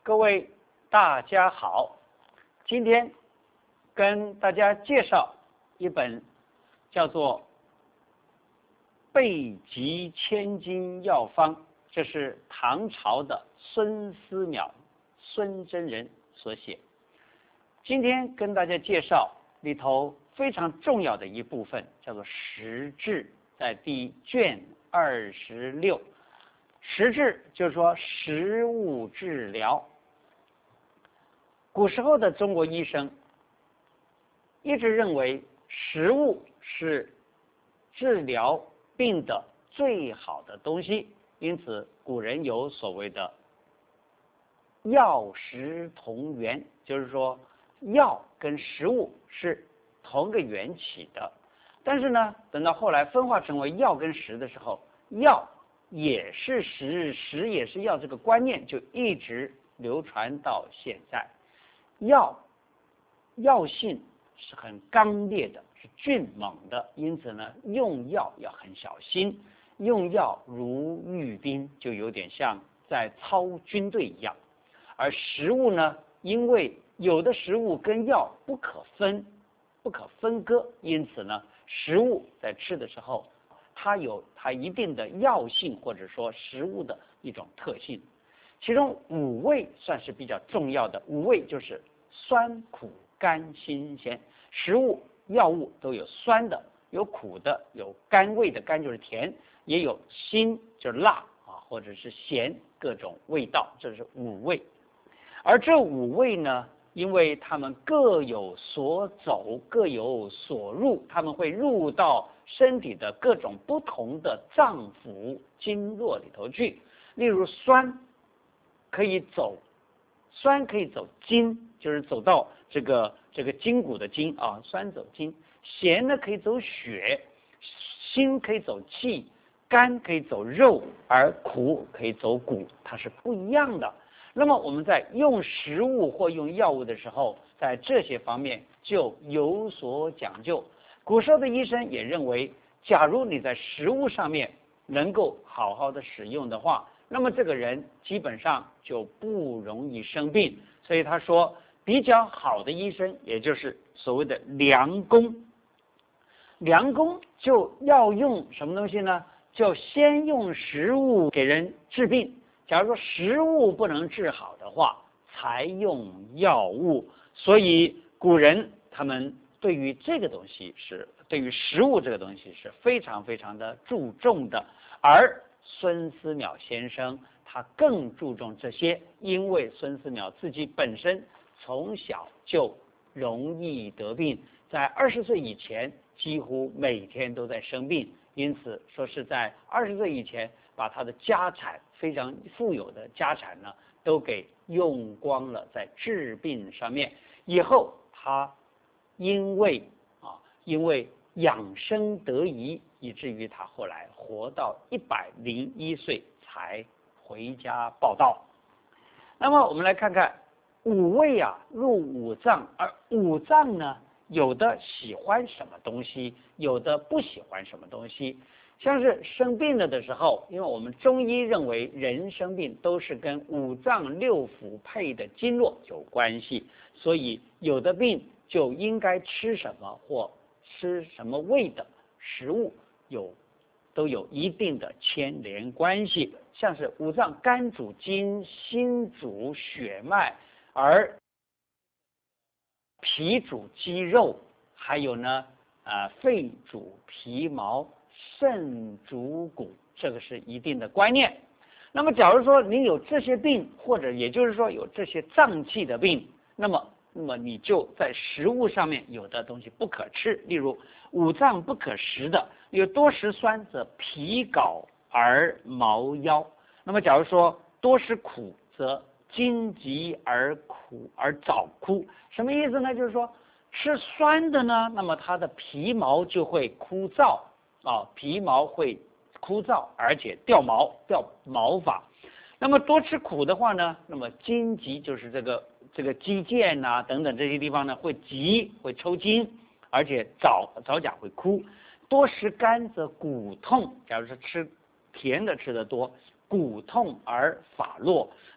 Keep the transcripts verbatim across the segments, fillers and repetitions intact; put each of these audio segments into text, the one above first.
各位大家好，今天跟大家介绍一本叫做《备急千金药方》，这是唐朝的孙思邈孙真人所写。今天跟大家介绍里头非常重要的一部分，叫做实治，在第卷二十六。实治就是说食物治疗。古时候的中国医生一直认为食物是治疗病的最好的东西，因此古人有所谓的药食同源，就是说药跟食物是同个缘起的。但是呢，等到后来分化成为药跟食的时候，药也是食，食也是药，这个观念就一直流传到现在。药药性是很刚烈的，是峻猛的，因此呢，用药要很小心。用药如御兵，就有点像在操军队一样。而食物呢，因为有的食物跟药不可分、不可分割，因此呢，食物在吃的时候，它有它一定的药性，或者说食物的一种特性。其中五味算是比较重要的，五味就是酸、苦、甘、辛、咸。食物、药物都有酸的，有苦的，有甘味的，甘就是甜，也有辛就是辣啊，或者是咸，各种味道，这是五味。而这五味呢，因为它们各有所走，各有所入，它们会入到身体的各种不同的脏腑经络里头去。例如酸可以走，酸可以走筋，就是走到这个这个筋骨的筋啊，酸走筋。咸呢可以走血，辛可以走气，甘可以走肉，而苦可以走骨，它是不一样的。那么我们在用食物或用药物的时候，在这些方面就有所讲究。古时候的医生也认为，假如你在食物上面能够好好的使用的话，那么这个人基本上就不容易生病。所以他说，比较好的医生，也就是所谓的良工。良工就要用什么东西呢？就先用食物给人治病。假如说食物不能治好的话，才用药物。所以古人他们对于这个东西是对于食物这个东西是非常非常的注重的。而孙思邈先生他更注重这些，因为孙思邈自己本身从小就容易得病，在二十岁以前几乎每天都在生病，因此说是在二十岁以前把他的家产非常富有的家产呢都给用光了在治病上面。以后他因为啊因为养生得宜，以至于他后来活到一百零一岁才回家报道。那么我们来看看五味啊入五脏，而五脏呢有的喜欢什么东西，有的不喜欢什么东西。像是生病了的时候，因为我们中医认为人生病都是跟五脏六腑配的经络有关系，所以有的病就应该吃什么或吃什么味的食物有都有一定的牵连关系。像是五脏，肝主筋，心主血脉，而脾主肌肉，还有呢呃肺主皮毛，肾主骨，这个是一定的观念。那么假如说你有这些病，或者也就是说有这些脏器的病，那么那么你就在食物上面有的东西不可吃。例如五脏不可食的，有多食酸则皮槁而毛夭。那么假如说多食苦则筋急而苦而早枯。什么意思呢？就是说吃酸的呢，那么它的皮毛就会枯燥啊，皮毛会枯燥，而且掉毛掉毛发。那么多吃苦的话呢，那么筋急就是这个这个肌腱呐、啊、等等这些地方呢会急，会抽筋，而且早早甲会枯。多食甘则骨痛，假如说吃甜的吃得多，骨痛而发落。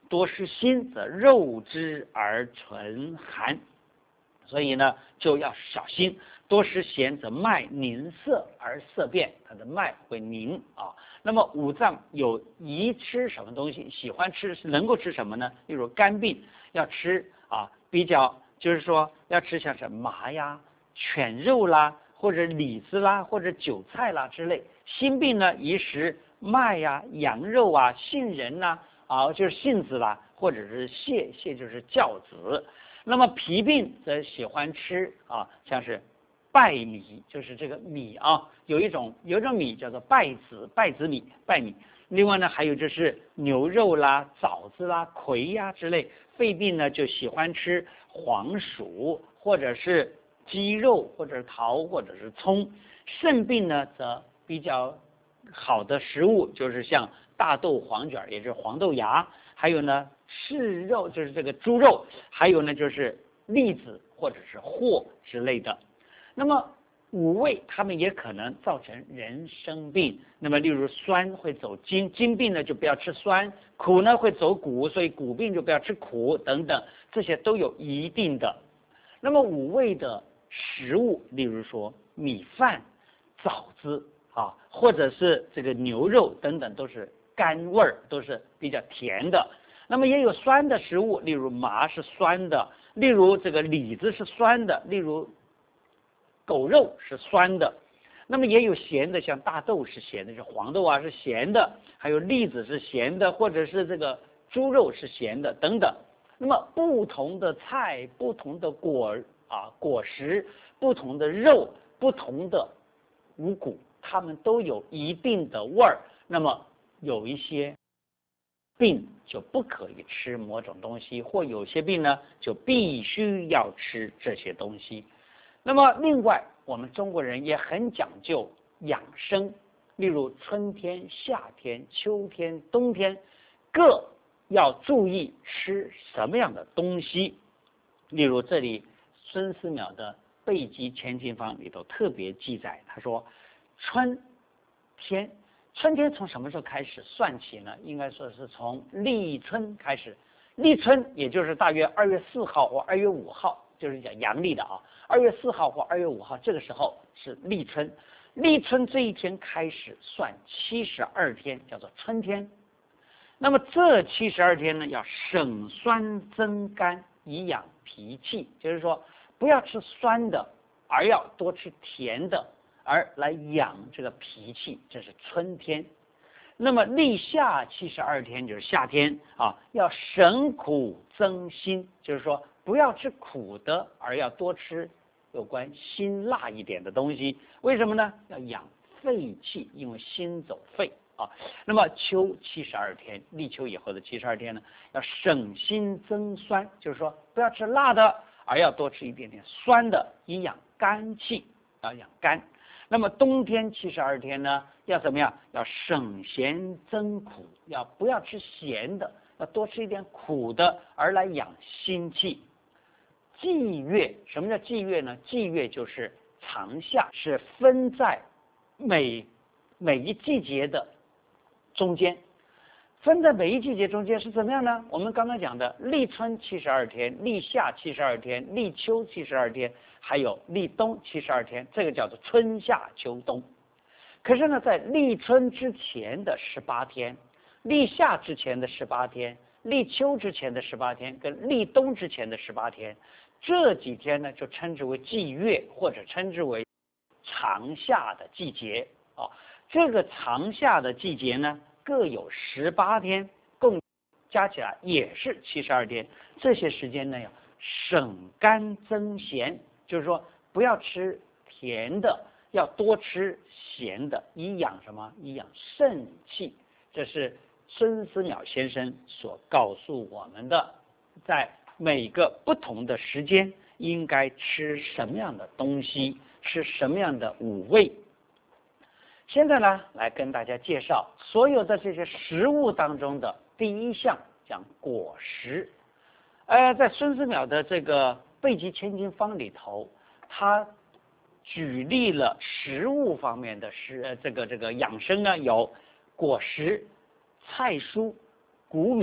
多食辛，则肉之而存寒。所以呢，就要小心。多食咸，则脉凝涩而色变，它的脉会凝啊。那么五脏有宜吃什么东西？喜欢吃能够吃什么呢？例如肝病要吃啊，比较就是说要吃像是麻呀、犬肉啦，或者李子啦，或者韭菜啦之类。心病呢，宜食麦呀、羊肉啊、杏仁呐啊，就是杏子啦，或者是蟹，蟹就是酵子。那么脾病则喜欢吃啊，像是败米，就是这个米啊，有一种有一种米叫做败子败子米败米。另外呢，还有就是牛肉啦、枣子啦、葵呀之类。肺病呢就喜欢吃黄薯，或者是鸡肉，或者是桃，或者是葱。肾病呢则比较好的食物就是像大豆黄卷，也就是黄豆芽，还有呢柿肉，就是这个猪肉，还有呢就是栗子或者是货之类的。那么五味它们也可能造成人生病。那么例如酸会走筋，筋病呢就不要吃酸；苦呢会走骨，所以骨病就不要吃苦等等，这些都有一定的。那么五味的食物，例如说米饭、枣子啊，或者是这个牛肉等等，都是甘味儿，都是比较甜的。那么也有酸的食物，例如麻是酸的，例如这个李子是酸的，例如狗肉是酸的。那么也有咸的，像大豆是咸的，是黄豆啊是咸的，还有栗子是咸的，或者是这个猪肉是咸的等等。那么不同的菜、不同的果啊果实、不同的肉、不同的五谷，它们都有一定的味儿。那么有一些病就不可以吃某种东西，或有些病呢就必须要吃这些东西。那么另外，我们中国人也很讲究养生，例如春天、夏天、秋天、冬天各要注意吃什么样的东西。例如这里孙思邈的《备急千金方》里头特别记载，他说春天，春天从什么时候开始算起呢？应该说是从立春开始。立春也就是大约二月四号或二月五号，就是讲阳历的啊，二月四号或二月五号，这个时候是立春。立春这一天开始算七十二天，叫做春天。那么这七十二天呢，要省酸增甘，以养脾气，就是说不要吃酸的，而要多吃甜的，而来养这个脾气，这是春天。那么立夏七十二天就是夏天啊，要省苦增辛，就是说不要吃苦的，而要多吃有关辛辣一点的东西。为什么呢？要养肺气，因为辛走肺啊。那么秋七十二天，立秋以后的七十二天呢，要省辛增酸，就是说不要吃辣的，而要多吃一点点酸的，以养肝气，要养肝。那么冬天七十二天呢，要怎么样？要省咸增苦，要不要吃咸的，要多吃一点苦的，而来养心气。季月，什么叫季月呢？季月就是长夏，是分在每每一季节的中间。分在每一季节中间是怎么样呢？我们刚刚讲的立春七十二天，立夏七十二天，立秋七十二天，还有立冬七十二天，这个叫做春夏秋冬。可是呢，在立春之前的十八天，立夏之前的十八天，立秋之前的十八天，跟立冬之前的十八天，这几天呢就称之为季月，或者称之为长夏的季节啊。这个长夏的季节呢，各有十八天，共加起来也是七十二天。这些时间呢，要省甘增咸，就是说不要吃甜的，要多吃咸的，以养什么？以养肾气。这是孙思邈先生所告诉我们的，在每个不同的时间应该吃什么样的东西，吃什么样的五味。现在呢，来跟大家介绍所有的这些食物当中的第一项，讲果实。呃，在孙思邈的这个《备急千金方》里头，他举例了食物方面的食，这个这个养生呢，有果实、菜蔬、谷米、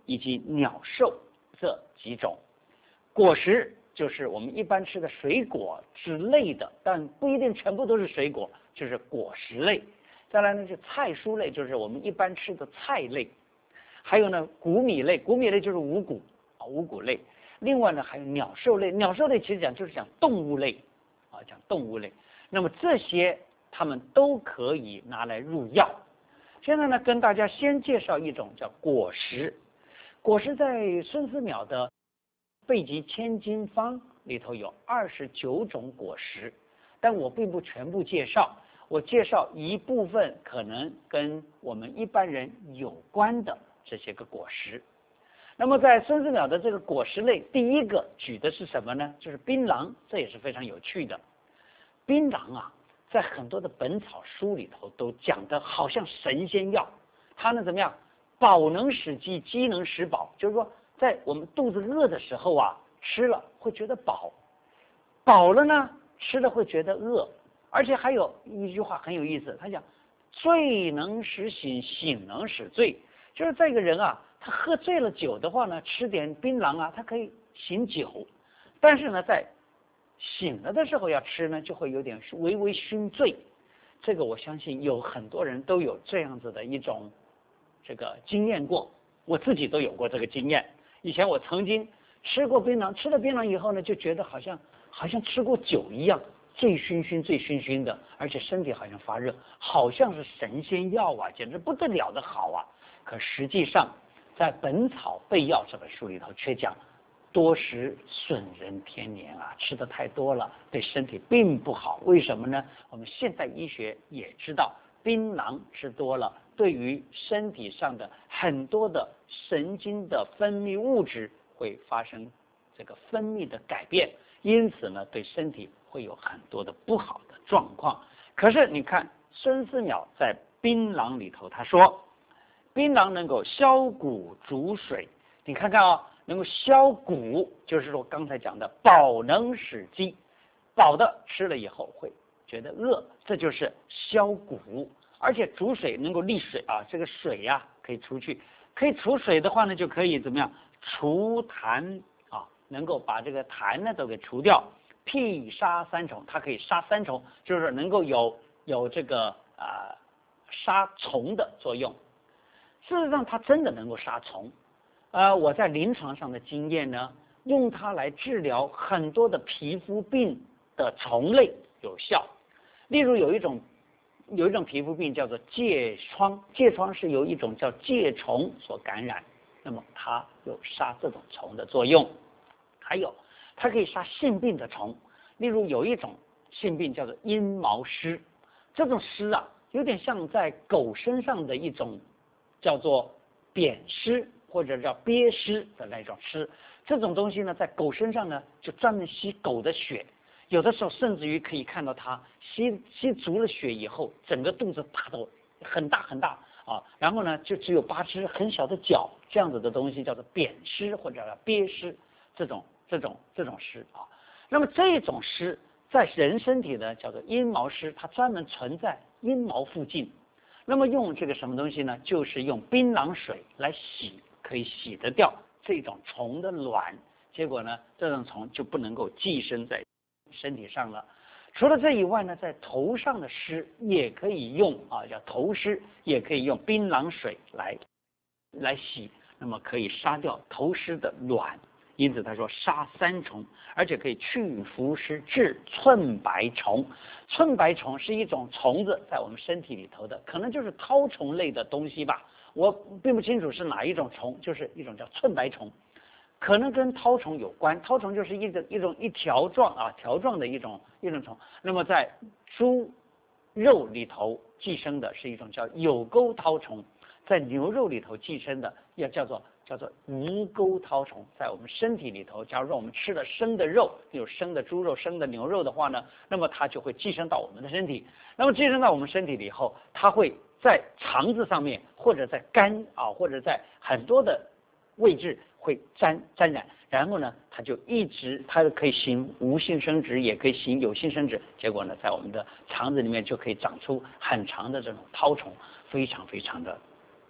以及鸟兽这几种。果实就是我们一般吃的水果之类的，但不一定全部都是水果，就是果实类。再来呢，就菜蔬类，就是我们一般吃的菜类。还有呢，谷米类，谷米类就是五谷啊，五谷类。另外呢，还有鸟兽类，鸟兽类其实讲就是讲动物类啊，讲动物类。那么这些它们都可以拿来入药。现在呢，跟大家先介绍一种叫果实。果实在孙思邈的《备急千金方》里头有二十九种果实，但我并不全部介绍，我介绍一部分可能跟我们一般人有关的这些个果实。那么在孙思邈的这个果实类，第一个举的是什么呢？就是槟榔，这也是非常有趣的。槟榔啊，在很多的本草书里头都讲的好像神仙药，它呢怎么样？饱能使饥，饥能使饱，就是说在我们肚子饿的时候啊，吃了会觉得饱，饱了呢吃了会觉得饿，而且还有一句话很有意思，他讲醉能使醒，醒能使醉，就是这个人啊，他喝醉了酒的话呢，吃点槟榔啊，他可以醒酒，但是呢，在醒了的时候要吃呢，就会有点微微醺醉。这个我相信有很多人都有这样子的一种这个经验过，我自己都有过这个经验。以前我曾经吃过槟榔，吃了槟榔以后呢，就觉得好像好像吃过酒一样，醉醺醺醉醺醺的，而且身体好像发热，好像是神仙药啊，简直不得了的好啊。可实际上在《本草备药》这本书里头却讲多食损人天年啊，吃的太多了对身体并不好。为什么呢？我们现代医学也知道，槟榔吃多了对于身体上的很多的神经的分泌物质会发生这个分泌的改变，因此呢对身体会有很多的不好的状况。可是你看孙思邈在槟榔里头他说，槟榔能够消谷逐水，你看看啊、哦，能够消谷，就是说刚才讲的饱能使饥，饱的吃了以后会觉得饿，这就是消谷。而且煮水能够利水啊，这个水呀、啊、可以除去，可以除水的话呢，就可以怎么样除痰啊，能够把这个痰呢都给除掉。辟杀三虫，它可以杀三虫，就是能够有有这个啊、呃、杀虫的作用。事实上，它真的能够杀虫。呃，我在临床上的经验呢，用它来治疗很多的皮肤病的虫类有效。例如有一种有一种皮肤病叫做疥疮，疥疮是由一种叫疥虫所感染，那么它有杀这种虫的作用。还有它可以杀性病的虫，例如有一种性病叫做阴毛虱，这种虱啊有点像在狗身上的一种叫做扁虱或者叫鳖虱的那种虱，这种东西呢在狗身上呢就专门吸狗的血，有的时候甚至于可以看到它吸吸足了血以后，整个肚子大到很大很大啊，然后呢就只有八只很小的脚，这样子的东西叫做扁虱或者叫鳖虱，这种这种这种虱啊。那么这种虱在人身体呢叫做阴毛虱，它专门存在阴毛附近。那么用这个什么东西呢？就是用槟榔水来洗，可以洗得掉这种虫的卵。结果呢，这种虫就不能够寄生在身体上了。除了这以外呢，在头上的虱也可以用啊，叫头虱，也可以用槟榔水来来洗，那么可以杀掉头虱的卵。因此他说杀三虫，而且可以去浮虱，治寸白虫。寸白虫是一种虫子，在我们身体里头的，可能就是绦虫类的东西吧，我并不清楚是哪一种虫，就是一种叫寸白虫，可能跟绦虫有关。绦虫就是一种一种一条状啊条状的一种一种虫。那么在猪肉里头寄生的是一种叫有钩绦虫，在牛肉里头寄生的也叫做叫做无钩绦虫。在我们身体里头，假如说我们吃了生的肉，有生的猪肉、生的牛肉的话呢，那么它就会寄生到我们的身体。那么寄生到我们身体里以后，它会在肠子上面，或者在肝啊，或者在很多的位置会沾沾染。然后呢，它就一直它可以行无性生殖，也可以行有性生殖。结果呢，在我们的肠子里面就可以长出很长的这种绦虫，非常非常的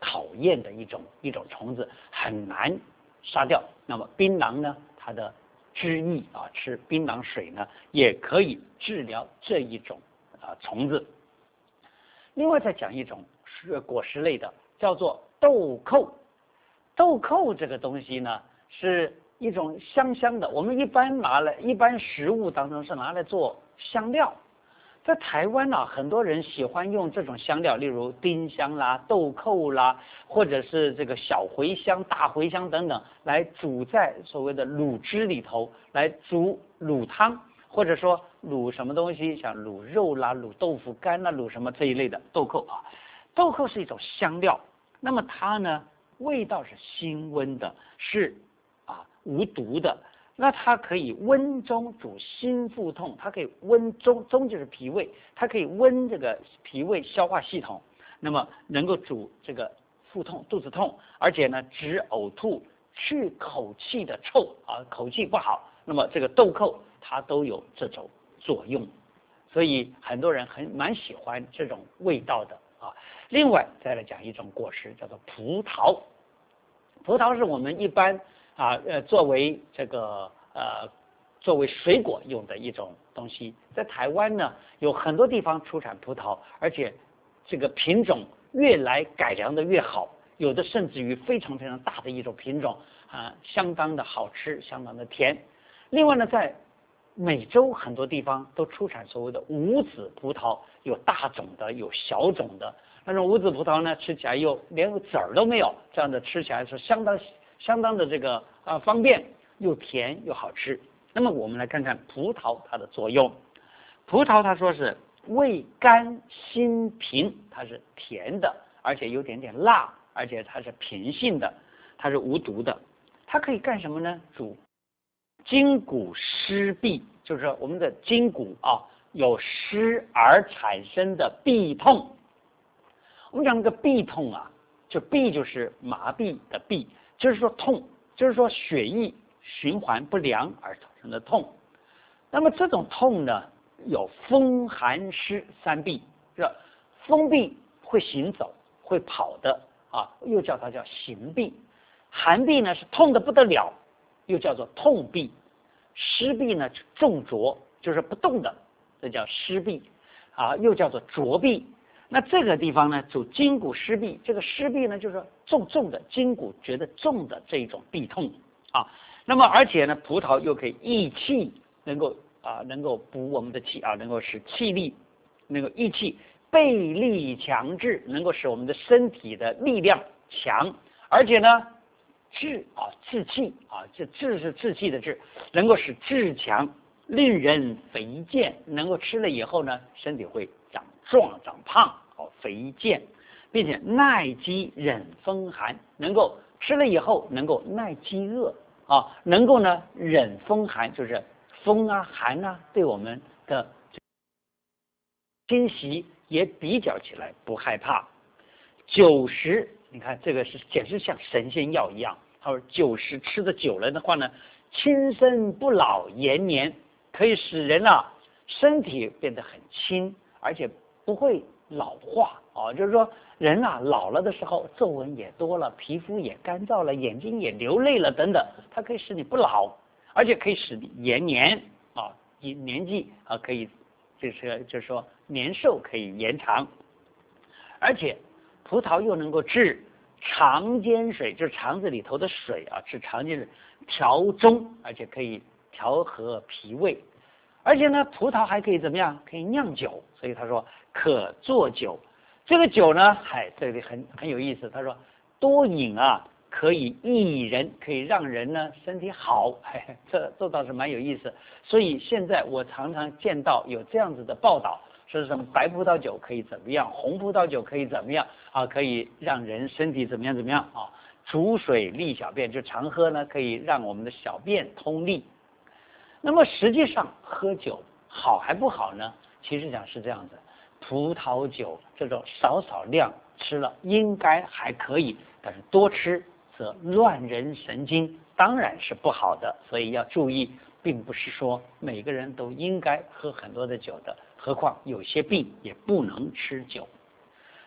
讨厌的一种一种虫子，很难杀掉。那么槟榔呢，它的汁液啊，吃槟榔水呢，也可以治疗这一种啊虫子。另外再讲一种是果实类的，叫做豆蔻。豆蔻这个东西呢，是一种香香的，我们一般拿来，一般食物当中是拿来做香料。在台湾呢、啊，很多人喜欢用这种香料，例如丁香啦、豆蔻啦，或者是这个小茴香、大茴香等等，来煮在所谓的卤汁里头，来煮卤汤，或者说卤什么东西，像卤肉啦、卤豆腐干啦、卤什么这一类的豆蔻啊。豆蔻是一种香料，那么它呢，味道是辛温的，是啊无毒的。那它可以温中主心腹痛，它可以温中，中就是脾胃，它可以温这个脾胃消化系统，那么能够主这个腹痛、肚子痛，而且呢止呕吐、去口气的臭啊，口气不好，那么这个豆蔻它都有这种作用，所以很多人很蛮喜欢这种味道的啊。另外再来讲一种果实，叫做葡萄。葡萄是我们一般啊，呃，作为这个呃，作为水果用的一种东西，在台湾呢，有很多地方出产葡萄，而且这个品种越来改良的越好，有的甚至于非常非常大的一种品种啊，相当的好吃，相当的甜。另外呢，在美洲很多地方都出产所谓的无籽葡萄，有大种的，有小种的。那种无籽葡萄呢，吃起来又连个籽儿都没有，这样的吃起来是相当相当的这个啊方便，又甜又好吃。那么我们来看看葡萄它的作用。葡萄它说是味甘辛平，它是甜的，而且有点点辣，而且它是平性的，它是无毒的。它可以干什么呢？主筋骨湿痹，就是说我们的筋骨啊有湿而产生的痹痛。我们讲那个痹痛啊，就痹就是麻痹的痹，就是说痛，就是说血液循环不良而产生的痛。那么这种痛呢，有风寒湿三痹，是风痹会行走会跑的啊，又叫它叫行痹；寒痹呢是痛得不得了，又叫做痛痹；湿痹呢重浊，就是不动的，这叫湿痹啊，又叫做浊痹。那这个地方呢，主筋骨湿痹，这个湿痹呢，就是说重重的筋骨觉得重的这一种痹痛啊。那么而且呢，葡萄又可以益气，能够啊能够补我们的气啊，能够使气力能够益气，背力强志，能够使我们的身体的力量强，而且呢志啊志气啊，这志是志气的志，能够使志强，令人肥健，能够吃了以后呢，身体会长壮长胖哦，肥健，并且耐饥忍风寒，能够吃了以后能够耐饥饿啊，能够呢忍风寒，就是风啊寒啊对我们的侵袭也比较起来不害怕。酒食，你看这个是简直像神仙药一样。他说酒食吃的久了的话呢，轻身不老延年，可以使人啊身体变得很轻，而且不会老化啊，就是说人啊老了的时候皱纹也多了，皮肤也干燥了，眼睛也流泪了等等，它可以使你不老，而且可以使你延年啊，年纪啊可以就是就是说年寿可以延长，而且葡萄又能够治肠间水，就是肠子里头的水啊，治肠间水调中，而且可以调和脾胃。而且呢，葡萄还可以怎么样？可以酿酒，所以他说可做酒。这个酒呢，嗨，这里很很有意思。他说多饮啊，可以益人，可以让人呢身体好。嘿嘿，这这倒是蛮有意思。所以现在我常常见到有这样子的报道，说是什么白葡萄酒可以怎么样，红葡萄酒可以怎么样啊？可以让人身体怎么样怎么样啊？煮水利小便，就常喝呢，可以让我们的小便通利。那么实际上喝酒好还不好呢？其实讲是这样子，葡萄酒这种少少量吃了应该还可以，但是多吃则乱人神经，当然是不好的。所以要注意，并不是说每个人都应该喝很多的酒的，何况有些病也不能吃酒。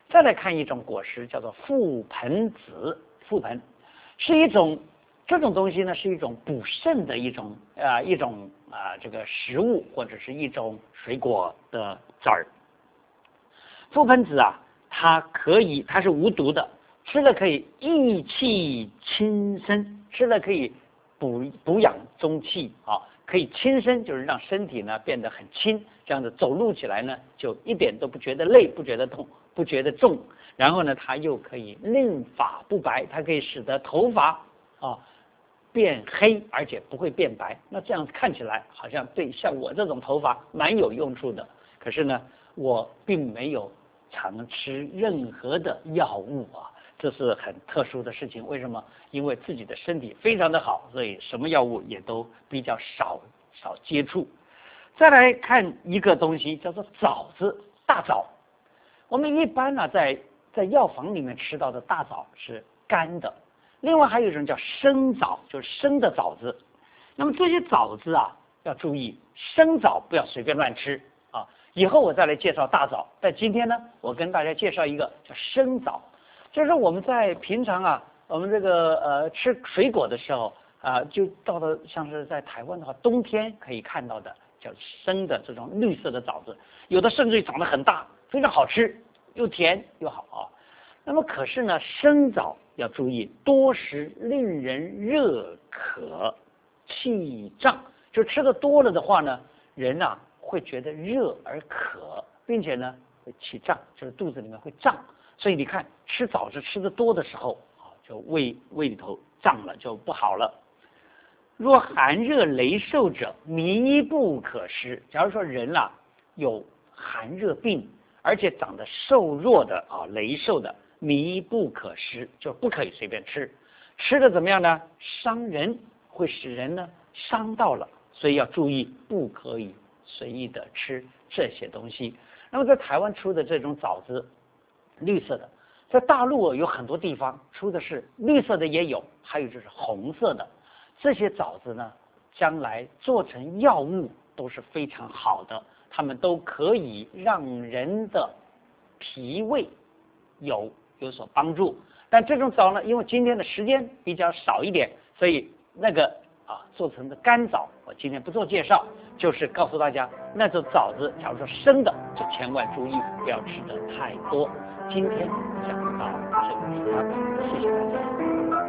再来看一种果实，叫做覆盆子。覆盆是一种这种东西呢，是一种补肾的一种啊、呃、一种啊、呃、这个食物或者是一种水果的籽儿。覆盆子啊，它可以它是无毒的，吃了可以益气轻身，吃了可以补补养中气啊，可以轻身，就是让身体呢变得很轻，这样子走路起来呢就一点都不觉得累，不觉得痛，不觉得重。然后呢，它又可以令发不白，它可以使得头发啊变黑，而且不会变白。那这样看起来好像对像我这种头发蛮有用处的。可是呢，我并没有常吃任何的药物啊，这是很特殊的事情。为什么？因为自己的身体非常的好，所以什么药物也都比较少少接触。再来看一个东西，叫做枣子，大枣。我们一般呢、啊，在在药房里面吃到的大枣是干的，另外还有一种叫生枣，就是生的枣子。那么这些枣子啊，要注意，生枣不要随便乱吃啊。以后我再来介绍大枣，但今天呢，我跟大家介绍一个叫生枣，就是我们在平常啊，我们这个呃吃水果的时候啊，就到了像是在台湾的话，冬天可以看到的叫生的这种绿色的枣子，有的甚至于长得很大，非常好吃，又甜又好啊。那么可是呢，生枣要注意，多食令人热渴气胀，就吃的多了的话呢，人啊会觉得热而渴，并且呢会气胀，就是肚子里面会胀。所以你看，吃枣子吃的多的时候啊，就胃胃里头胀了，就不好了。若寒热羸瘦者，靡不可食。假如说人啊有寒热病，而且长得瘦弱的啊，羸瘦的，靡不可食，就不可以随便吃。吃的怎么样呢？伤人，会使人呢伤到了，所以要注意，不可以随意的吃这些东西。那么在台湾出的这种枣子，绿色的，在大陆有很多地方出的是绿色的也有，还有就是红色的。这些枣子呢，将来做成药物都是非常好的，它们都可以让人的脾胃有有所帮助。但这种枣呢，因为今天的时间比较少一点，所以那个啊做成的干枣，我今天不做介绍，就是告诉大家，那种枣子，假如说生的，就千万注意不要吃的太多。今天讲到这个地方，谢谢大家。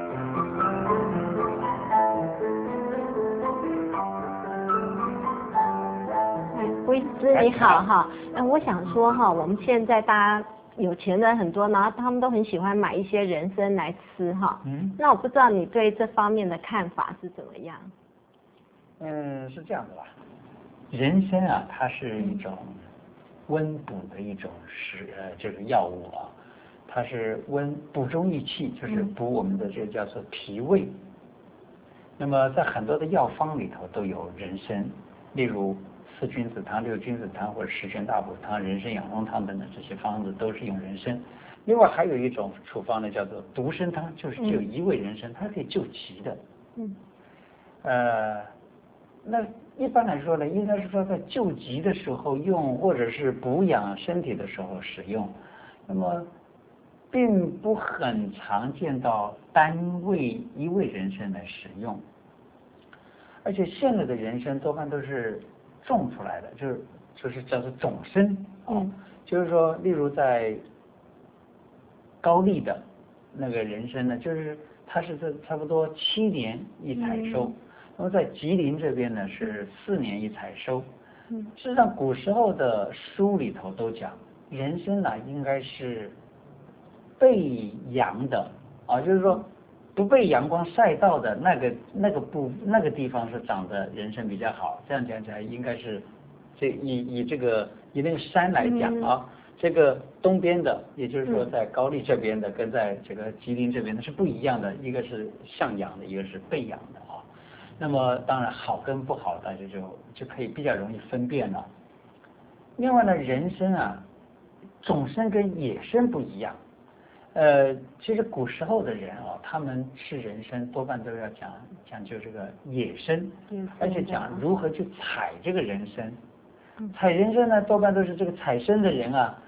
吴医师你好哈，嗯，我想说哈，我们现在大家有钱人很多，然后他们都很喜欢买一些人参来吃哈。嗯。那我不知道你对这方面的看法是怎么样？ 嗯，是这样的吧。人参啊，它是一种温补的一种食呃这个药物啊，它是温补中益气，就是补我们的这个叫做脾胃。嗯、那么在很多的药方里头都有人参，例如四君子汤、六君子汤或者十全大补汤、人参养荣汤等等这些方子都是用人参。另外还有一种处方呢，叫做独参汤，就是只有一味人参，它可以救急的。嗯。呃，那一般来说呢，应该是说在救急的时候用，或者是补养身体的时候使用。那么，并不很常见到单味一味人参来使用。而且现在的人参多半都是种出来的，就是就是叫做种参啊，嗯、就是说，例如在高丽的那个人参呢，就是它是这差不多七年一采收，嗯、那么在吉林这边呢是四年一采收。嗯，事实上古时候的书里头都讲，人参呢应该是被阳的啊，就是说不被阳光晒到的那个那个部那个地方是长得人参比较好。这样讲起来，应该是这以以这个以那个山来讲啊。嗯，这个东边的，也就是说在高丽这边的，跟在这个吉林这边的是不一样的，一个是向阳的，一个是背阳的啊。那么当然好跟不好，大家就就可以比较容易分辨了。另外呢，人参啊，种参跟野参不一样。呃，其实古时候的人啊，他们吃人参多半都要讲讲究这个野参，而且讲如何去采这个人参。采人参呢，多半都是这个采参的人啊，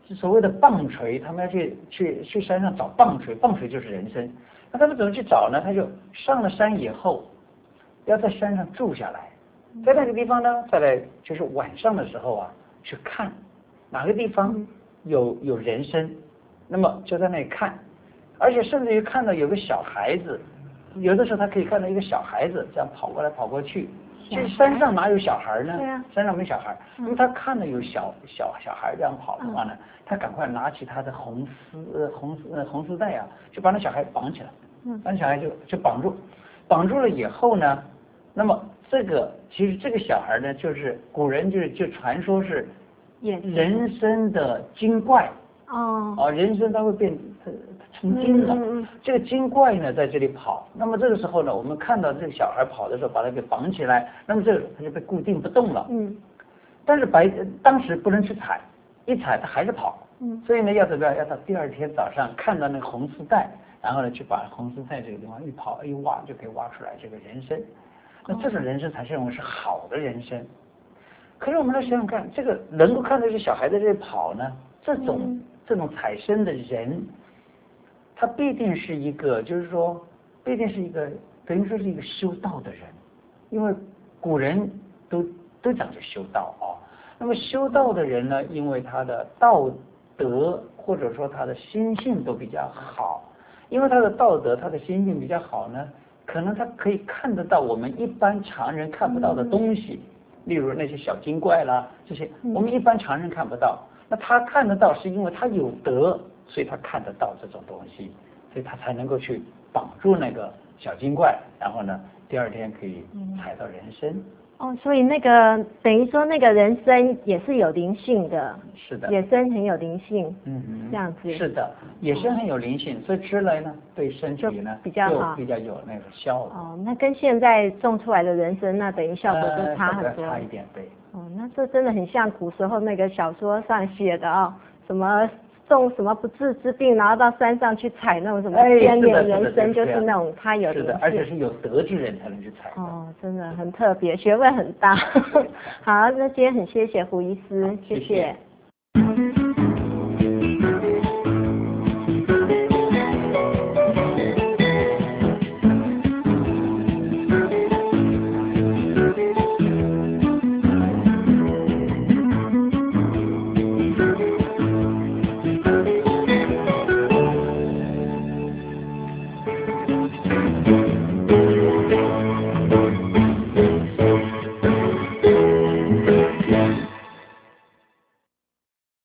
所谓的棒槌，他们要去去去山上找棒槌，棒槌就是人参。那他们怎么去找呢？他就上了山以后，要在山上住下来，在那个地方呢，再来就是晚上的时候啊，去看哪个地方有有人参，那么就在那里看，而且甚至于看到有个小孩子，有的时候他可以看到一个小孩子这样跑过来跑过去。其实山上哪有小孩呢？ 对啊， 山上没小孩。那么他看到有小小小孩这样跑的话呢，他赶快拿起他的红丝呃红丝呃红丝带啊，就把那小孩绑起来，把那小孩就就绑住，绑住了以后呢，那么这个其实这个小孩呢，就是古人就是就传说是人参的精怪。 哦， 啊，人参它会变成精的，嗯嗯、这个精怪呢在这里跑，那么这个时候呢，我们看到这个小孩跑的时候，把它给绑起来，那么这个它就被固定不动了。嗯，但是白当时不能去踩，一踩它还是跑。嗯，所以呢，要怎么样？要到第二天早上看到那个红丝带，然后呢，去把红丝带这个地方一跑一挖，就可以挖出来这个人参。那这种人参才是认为是好的人参。可是我们来想想看，这个能够看到这小孩在这里跑呢，这种。嗯这种采参的人，他必定是一个，就是说，必定是一个，等于说是一个修道的人，因为古人都都讲究修道啊。那么修道的人呢，因为他的道德或者说他的心性都比较好，因为他的道德、他的心性比较好呢，可能他可以看得到我们一般常人看不到的东西，例如那些小精怪啦，这些我们一般常人看不到。那他看得到，是因为他有德，所以他看得到这种东西，所以他才能够去绑住那个小精怪，然后呢，第二天可以采到人参。 哦，所以那个等于说那个人参也是有灵性的。 是的。 野参很有灵性。 嗯嗯。 这样子。 是的，野参很有灵性，所以吃来呢，对身体呢比较好， 比较有那个效果。 哦，那跟现在种出来的人参，那等于效果就差很多。 呃、差一点，对。 哦，那这真的很像古时候那个小说上写的哦，什么种什么不治之病，然后到山上去采那种什么千年人参，就是那种他有是的，而且是有德之人才能去采。 哦，真的很特别，学问很大。好，那今天很谢谢胡医师，谢谢。谢谢